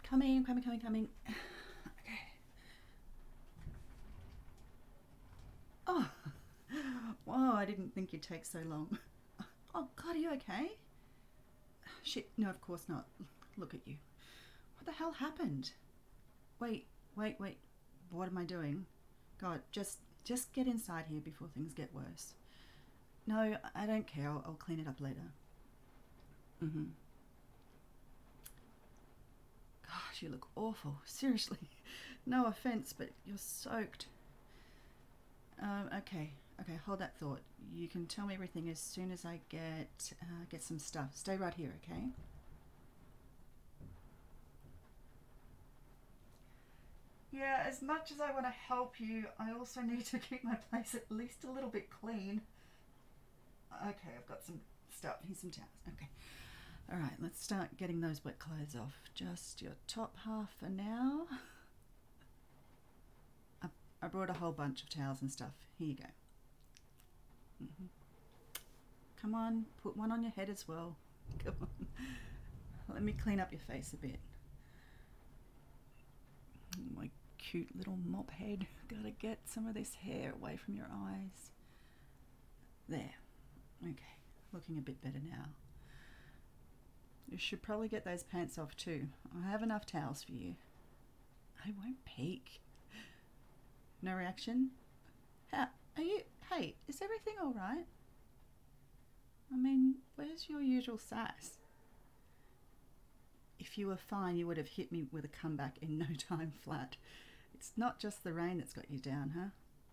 Coming. Okay. Oh, whoa, I didn't think you'd take so long. Oh, God, are you okay? Shit, no, of course not. Look at you. What the hell happened? Wait. What am I doing? God, just get inside here before things get worse. No, I don't care. I'll clean it up later. Mm-hmm. Gosh, you look awful. Seriously. No offense, but you're soaked. Okay, hold that thought. You can tell me everything as soon as I get some stuff. Stay right here, okay? Yeah, as much as I want to help you, I also need to keep my place at least a little bit clean. Okay, I've got some stuff. Here's some towels. Okay. All right, let's start getting those wet clothes off. Just your top half for now. I brought a whole bunch of towels and stuff. Here you go. Mm-hmm. Come on, put one on your head as well. Come on. Let me clean up your face a bit. My cute little mop head. Gotta get some of this hair away from your eyes. There. Okay, looking a bit better now. You should probably get those pants off too. I have enough towels for you. I won't peek. No reaction? How are you? Hey, is everything all right? I mean, where's your usual sass? If you were fine, you would have hit me with a comeback in no time flat. It's not just the rain that's got you down, huh?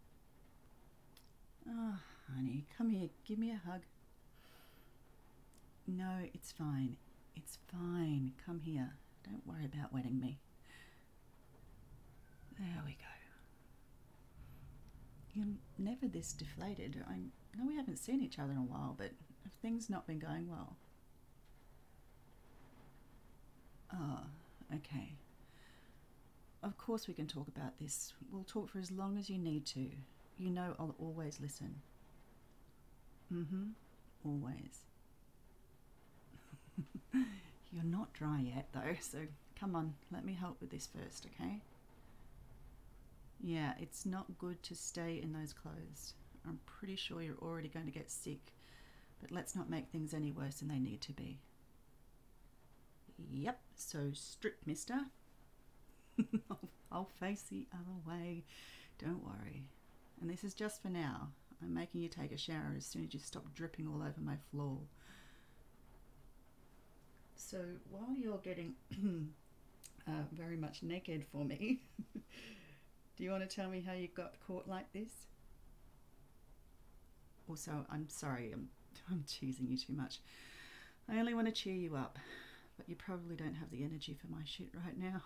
Oh, honey, come here, give me a hug. No, it's fine. It's fine. Come here. Don't worry about wetting me. There we go. You're never this deflated. I know we haven't seen each other in a while, but have things not been going well? Oh, okay. Of course we can talk about this. We'll talk for as long as you need to. You know I'll always listen. Mm-hmm. Always. You're not dry yet though, so come on, let me help with this first, okay? Yeah, it's not good to stay in those clothes. I'm pretty sure you're already going to get sick, but let's not make things any worse than they need to be. Yep, so strip, mister. I'll face the other way. Don't worry. And this is just for now. I'm making you take a shower as soon as you stop dripping all over my floor. So while you're getting very much naked for me, do you want to tell me how you got caught like this? Also, I'm sorry, I'm teasing you too much. I only want to cheer you up, but you probably don't have the energy for my shit right now.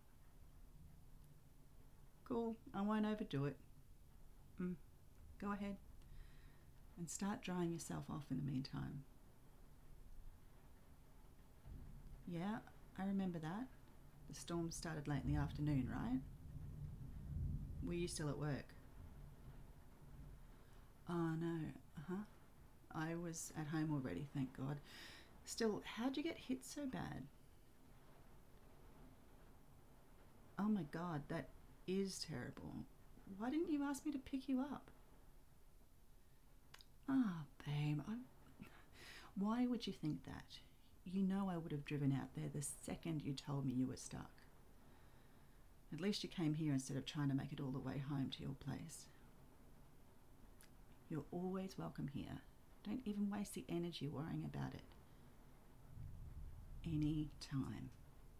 Cool, I won't overdo it. Go ahead and start drying yourself off in the meantime. Yeah, I remember that. The storm started late in the afternoon, right? Were you still at work? Oh no, I was at home already, thank God. Still, how'd you get hit so bad? Oh my God, that is terrible. Why didn't you ask me to pick you up? Ah, babe, why would you think that? You know I would have driven out there the second you told me you were stuck. At least you came here instead of trying to make it all the way home to your place. You're always welcome here. Don't even waste the energy worrying about it. Any time.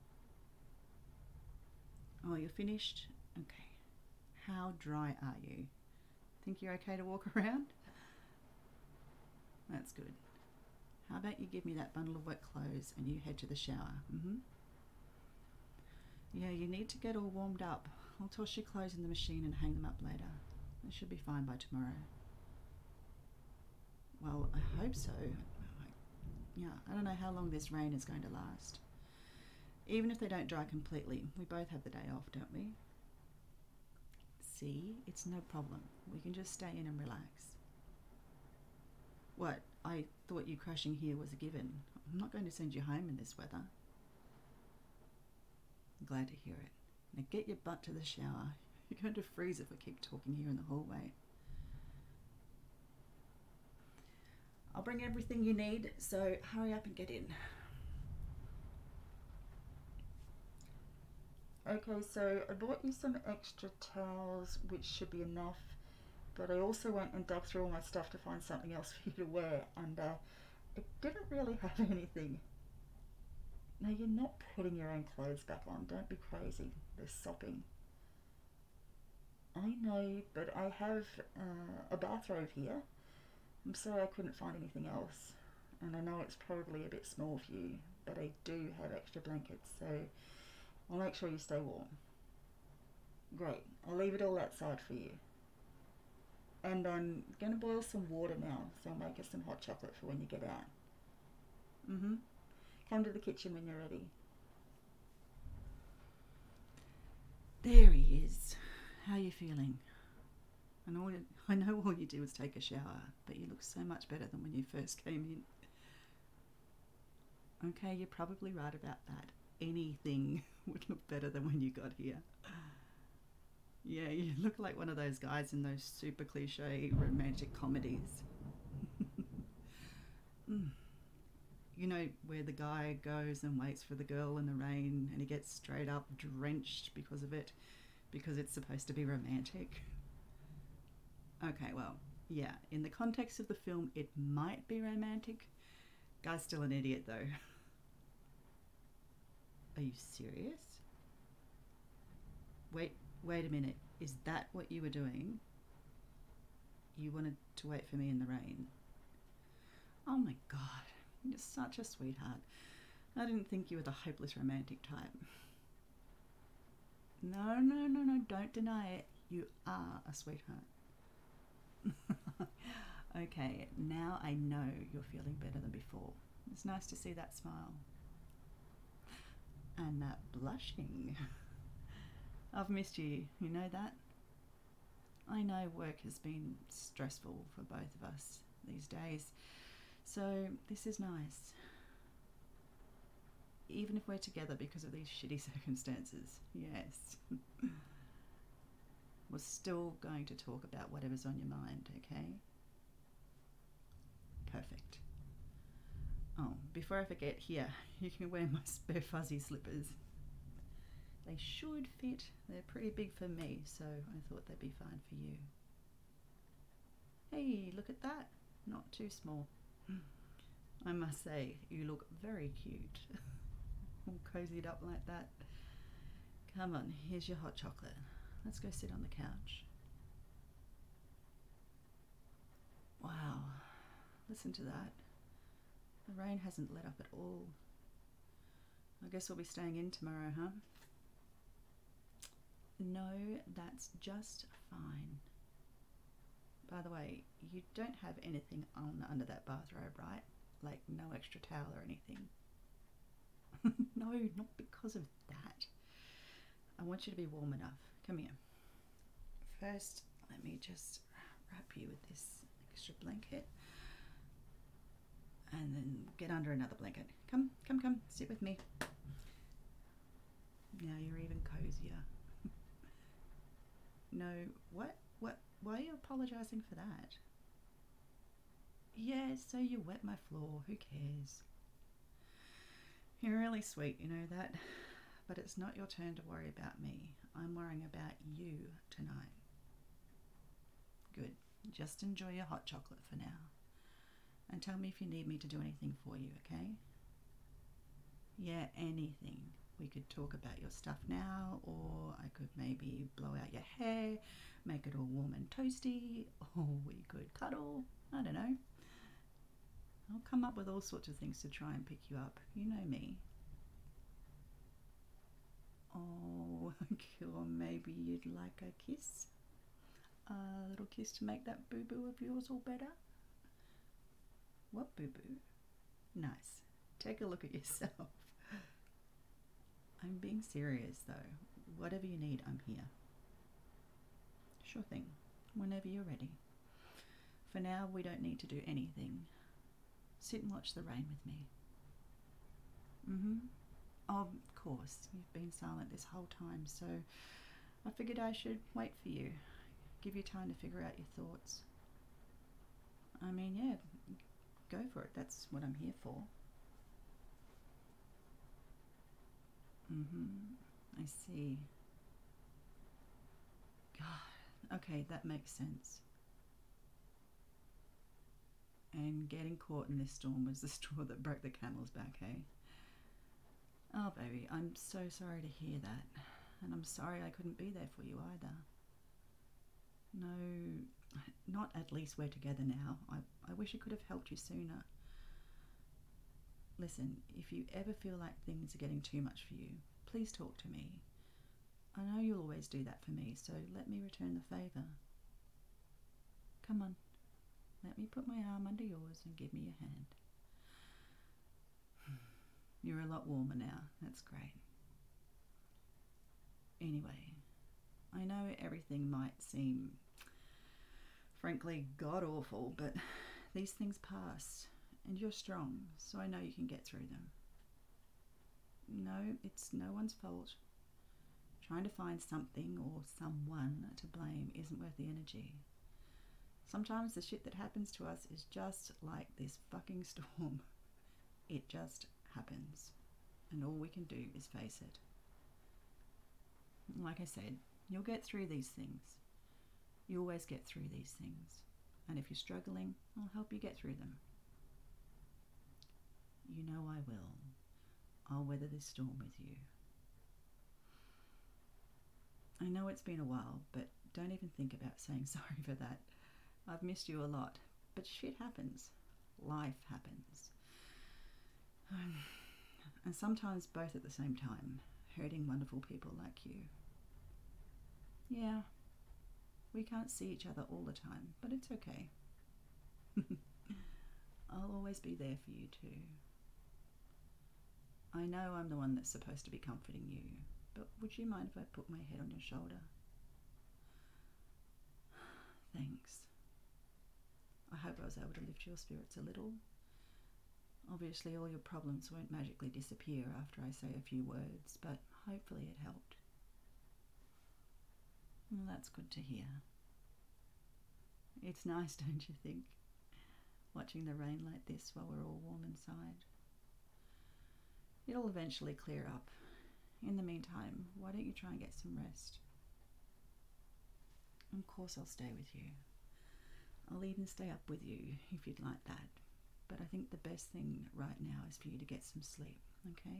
Oh, you're finished? Okay. How dry are you? Think you're okay to walk around? That's good. How about you give me that bundle of wet clothes and you head to the shower? Yeah, you need to get all warmed up. I'll toss your clothes in the machine and hang them up later. They should be fine by tomorrow. Well, I hope so. Yeah, I don't know how long this rain is going to last. Even if they don't dry completely, we both have the day off, don't we? See, it's no problem. We can just stay in and relax. What? I thought you crashing here was a given. I'm not going to send you home in this weather. Glad to hear it. Now get your butt to the shower. You're going to freeze if I keep talking here in the hallway. I'll bring everything you need, so hurry up and get in. Okay, so I bought you some extra towels, which should be enough, but I also went and dug through all my stuff to find something else for you to wear, and it didn't really have anything. Now, you're not putting your own clothes back on. Don't be crazy. They're sopping. I know, but I have a bathrobe here. I'm sorry I couldn't find anything else. And I know it's probably a bit small for you, but I do have extra blankets, so I'll make sure you stay warm. Great. I'll leave it all outside for you. And I'm going to boil some water now, so I'll make us some hot chocolate for when you get out. Come to the kitchen when you're ready. There he is. How are you feeling? I know all you do is take a shower, but you look so much better than when you first came in. Okay, you're probably right about that. Anything would look better than when you got here. Yeah, you look like one of those guys in those super cliche romantic comedies. You know, where the guy goes and waits for the girl in the rain and he gets straight up drenched because of it, because it's supposed to be romantic. Okay, well, yeah, in the context of the film, it might be romantic. Guy's still an idiot, though. Are you serious? Wait a minute. Is that what you were doing? You wanted to wait for me in the rain? Oh my God, you're such a sweetheart. I didn't think you were the hopeless romantic type. No, don't deny it. You are a sweetheart. Okay, now I know you're feeling better than before. It's nice to see that smile. And that blushing. I've missed you, you know that? I know work has been stressful for both of us these days, so this is nice. Even if we're together because of these shitty circumstances, yes. We're still going to talk about whatever's on your mind, okay? Perfect. Oh, before I forget, here, you can wear my spare fuzzy slippers. They should fit. They're pretty big for me, so I thought they'd be fine for you. Hey, look at that. Not too small. I must say, you look very cute. All cozied up like that. Come on, here's your hot chocolate. Let's go sit on the couch. Wow, listen to that. The rain hasn't let up at all. I guess we'll be staying in tomorrow, huh? No, that's just fine. By the way, you don't have anything on under that bathrobe, right? Like no extra towel or anything. No, not because of that. I want you to be warm enough. Come here. First, let me just wrap you with this extra blanket. And then get under another blanket. Come, sit with me. Now you're even cozier. No, what? Why are you apologising for that? Yeah, so you wet my floor, who cares? You're really sweet, you know that? But it's not your turn to worry about me. I'm worrying about you tonight. Good. Just enjoy your hot chocolate for now. And tell me if you need me to do anything for you, okay? Yeah, anything. We could talk about your stuff now, or I could maybe blow out your hair, make it all warm and toasty, or we could cuddle. I don't know. I'll come up with all sorts of things to try and pick you up. You know me. Oh, or maybe you'd like a kiss? A little kiss to make that boo-boo of yours all better? What boo-boo? Nice. Take a look at yourself. I'm being serious though. Whatever you need, I'm here. Sure thing. Whenever you're ready. For now, we don't need to do anything. Sit and watch the rain with me. Of course, you've been silent this whole time, so I figured I should wait for you, give you time to figure out your thoughts. I mean, yeah, go for it. That's what I'm here for. I see. God, okay, that makes sense. And getting caught in this storm was the straw that broke the camel's back, hey? Oh, baby, I'm so sorry to hear that. And I'm sorry I couldn't be there for you either. No, not at least we're together now. I wish I could have helped you sooner. Listen, if you ever feel like things are getting too much for you, please talk to me. I know you'll always do that for me, so let me return the favour. Come on, let me put my arm under yours and give me your hand. You're a lot warmer now, that's great. Anyway, I know everything might seem, frankly, god-awful, but these things pass, and you're strong, so I know you can get through them. No, it's no one's fault. Trying to find something or someone to blame isn't worth the energy. Sometimes the shit that happens to us is just like this fucking storm. It just happens, and all we can do is face it. Like I said, you'll get through these things. You always get through these things. And if you're struggling, I'll help you get through them. You know I will. I'll weather this storm with you. I know it's been a while, but don't even think about saying sorry for that. I've missed you a lot, but shit happens. Life happens. And sometimes both at the same time, hurting wonderful people like you. Yeah, we can't see each other all the time, but it's okay. I'll always be there for you too. I know I'm the one that's supposed to be comforting you, but would you mind if I put my head on your shoulder? Thanks. I hope I was able to lift your spirits a little. Obviously all your problems won't magically disappear after I say a few words, but hopefully it helped. Well, that's good to hear. It's nice, don't you think? Watching the rain like this while we're all warm inside. It'll eventually clear up. In the meantime, why don't you try and get some rest? Of course I'll stay with you. I'll even stay up with you if you'd like that. But I think the best thing right now is for you to get some sleep, okay?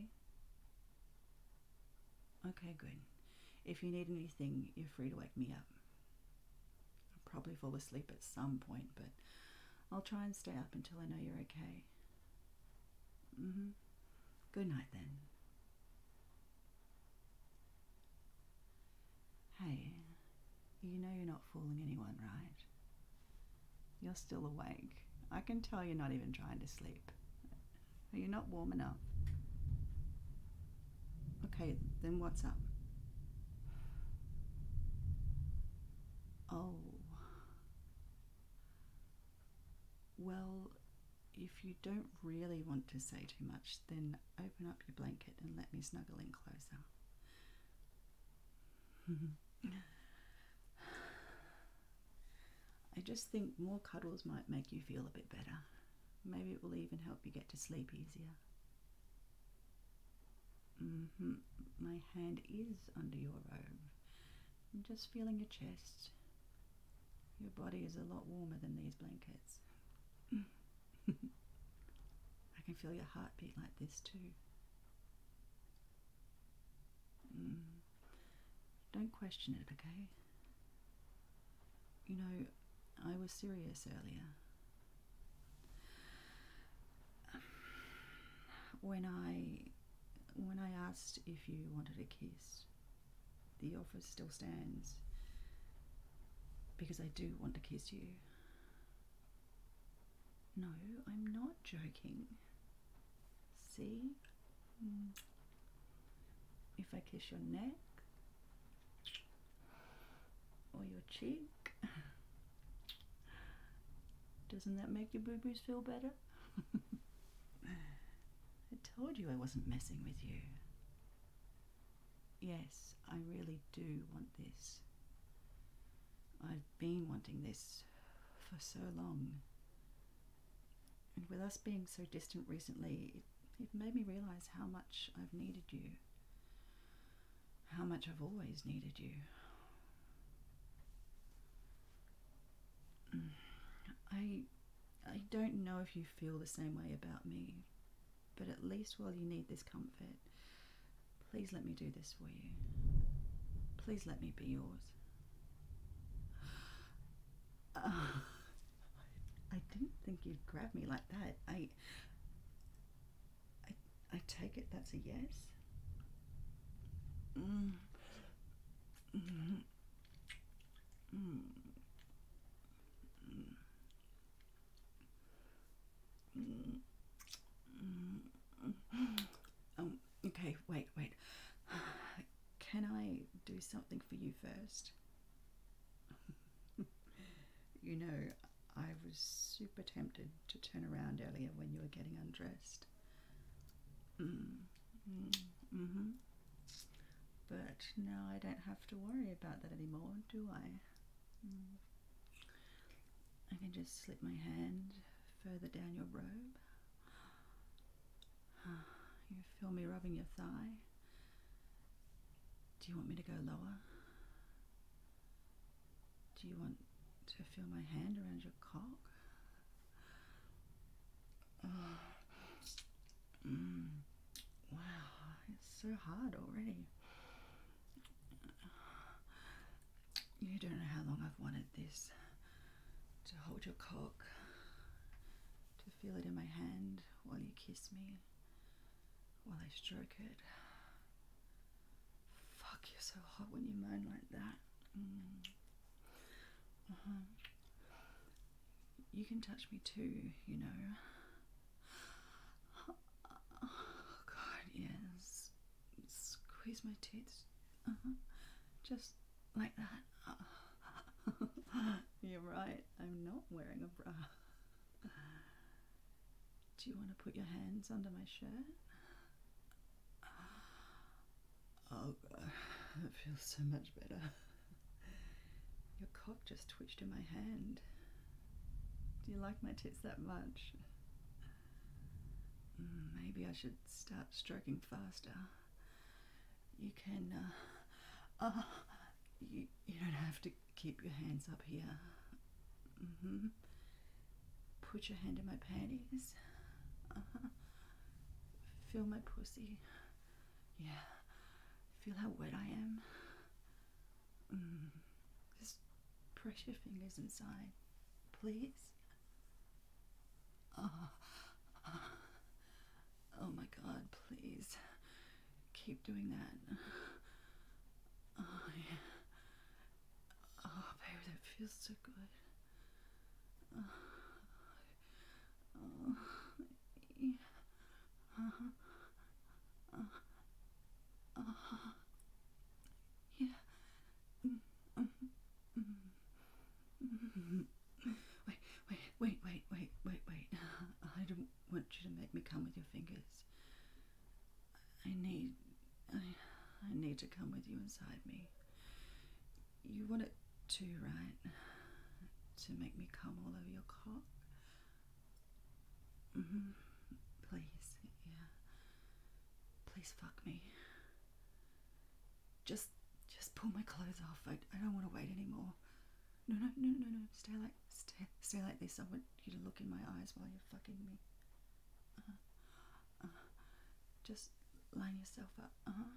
Okay, good. If you need anything, you're free to wake me up. I'll probably fall asleep at some point, but I'll try and stay up until I know you're okay. Good night then. Hey, you know you're not fooling anyone, right? You're still awake. I can tell you're not even trying to sleep. Are you not warm enough? Okay, then what's up? Oh. Well, if you don't really want to say too much, then open up your blanket and let me snuggle in closer. I just think more cuddles might make you feel a bit better. Maybe it will even help you get to sleep easier. My hand is under your robe. I'm just feeling your chest. Your body is a lot warmer than these blankets. I can feel your heartbeat like this too. Don't question it, okay? You know, I was serious earlier. When I asked if you wanted a kiss, the offer still stands, because I do want to kiss you. No, I'm not joking. See? If I kiss your neck, or your cheek, doesn't that make your boo-boos feel better? I told you I wasn't messing with you. Yes, I really do want this. I've been wanting this for so long. And with us being so distant recently, it made me realise how much I've needed you. How much I've always needed you. I don't know if you feel the same way about me, but at least while you need this comfort, please let me do this for you. Please let me be yours. I didn't think you'd grab me like that. I take it that's a yes? Mm. Mm. Mm. Mm. Mm. Okay, wait. Can I do something for you first? You know, I was super tempted to turn around earlier when you were getting undressed. Mm-hmm. But now I don't have to worry about that anymore, do I? I can just slip my hand further down your robe. You feel me rubbing your thigh. Do you want me to go lower? Do you want to feel my hand around your cock? Oh. Wow, it's so hard already. You don't know how long I've wanted this. To hold your cock, to feel it in my hand while you kiss me, while I stroke it. Fuck, you're so hot when you moan like that. You can touch me too, you know. Oh God, yes. Squeeze my tits. Just like that. You're right, I'm not wearing a bra. Do you want to put your hands under my shirt? Oh God, that feels so much better. Your cock just twitched in my hand. Do you like my tits that much? Maybe I should start stroking faster. You can, you don't have to keep your hands up here. Put your hand in my panties. Feel my pussy. Yeah. Feel how wet I am. Just press your fingers inside, please. Oh my God, please. Keep doing that. Oh yeah. Oh baby, that feels so good. Oh yeah. Yeah. Wait. I don't want you to make me come with your fingers. I need to come with you inside me. You want it too, right? To make me come all over your cock? Please, yeah. Please fuck me. Just pull my clothes off. I don't want to wait anymore. No. Stay like this. I want you to look in my eyes while you're fucking me. Just line yourself up.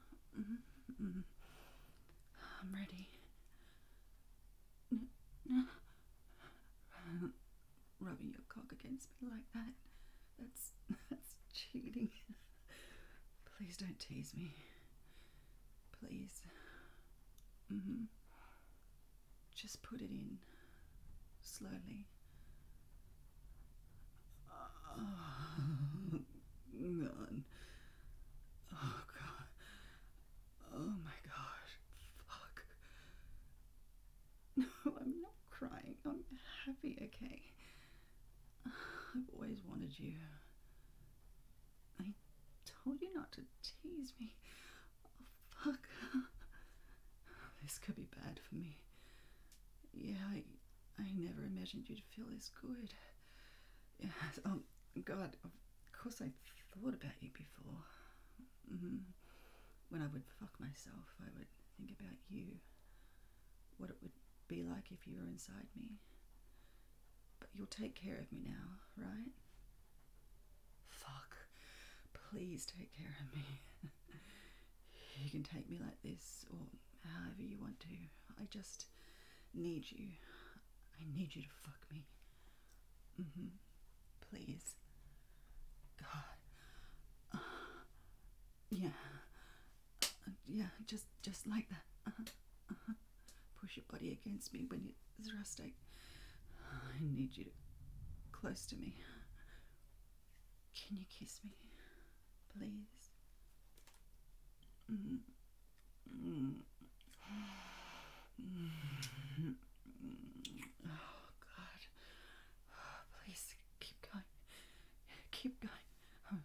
I'm ready. Rubbing your cock against me like that. That's cheating. Please don't tease me. Please. Just put it in. Slowly. Oh, God. Oh, God. Oh, my gosh. Fuck. No, I'm not crying. I'm happy, okay? I've always wanted you. I told you not to tease me. Oh, fuck. this could be bad for me. Yeah, I never imagined you'd feel this good. Yeah, God, of course I thought about you before. When I would fuck myself, I would think about you. What it would be like if you were inside me. But you'll take care of me now, right? Fuck. Please take care of me. You can take me like this, or however you want to. I just need you. I need you to fuck me. Please. God. Yeah. Yeah, just like that. Push your body against me when you're thrusting. I need you to close to me. Can you kiss me, please? Oh God! Please keep going. Keep going.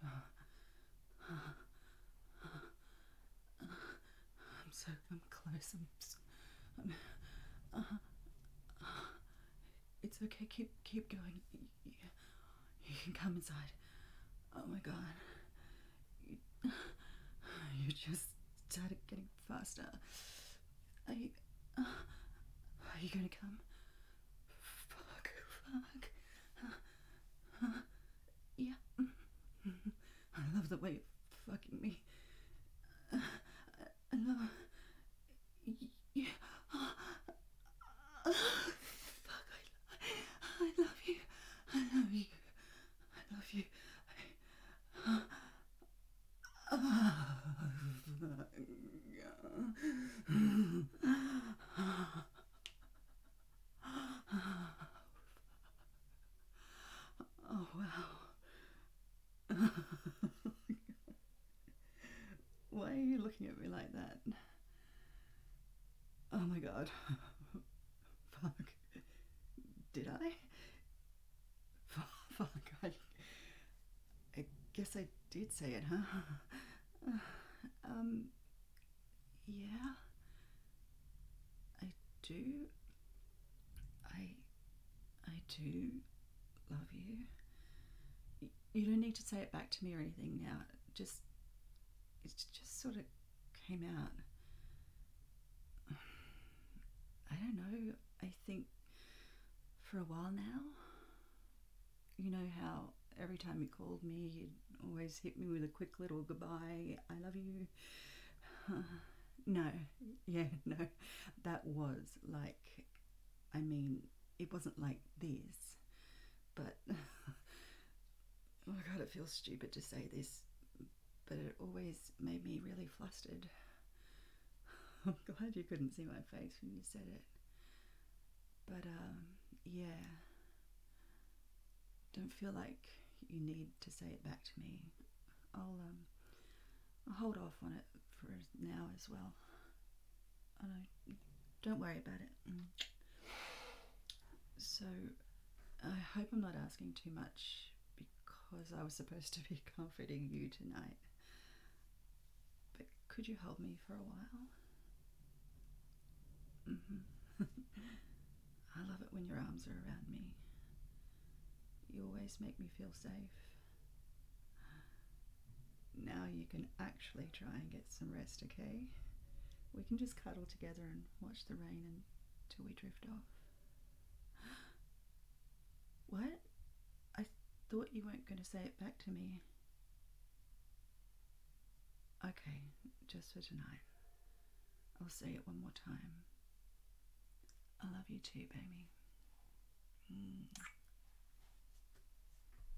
I'm close. It's okay. Keep going. You can come inside. Oh my God. You just started getting faster. Are you gonna come? Fuck. Yeah. I love the way you're fucking me. I love. Yeah. Fuck. I love you. I love you. I love you. Oh wow. Why are you looking at me like that? Oh my God. Fuck. Did I? Fuck. I guess I did say it, huh? Yeah. I do. I do love you. You don't need to say it back to me or anything now. It just sort of came out. I don't know. I think for a while now, you know how every time you called me, you'd always hit me with a quick little goodbye. I love you. No. Yeah, no. That was like, I mean, it wasn't like this, but oh my God, it feels stupid to say this, but it always made me really flustered. I'm glad you couldn't see my face when you said it. But yeah, don't feel like you need to say it back to me. I'll hold off on it for now as well. I know, don't worry about it. So I hope I'm not asking too much, because I was supposed to be comforting you tonight. But could you hold me for a while? I love it when your arms are around me. You always make me feel safe. Now you can actually try and get some rest, okay? We can just cuddle together and watch the rain until we drift off. What? I thought you weren't going to say it back to me. Okay, just for tonight. I'll say it one more time. I love you too, baby.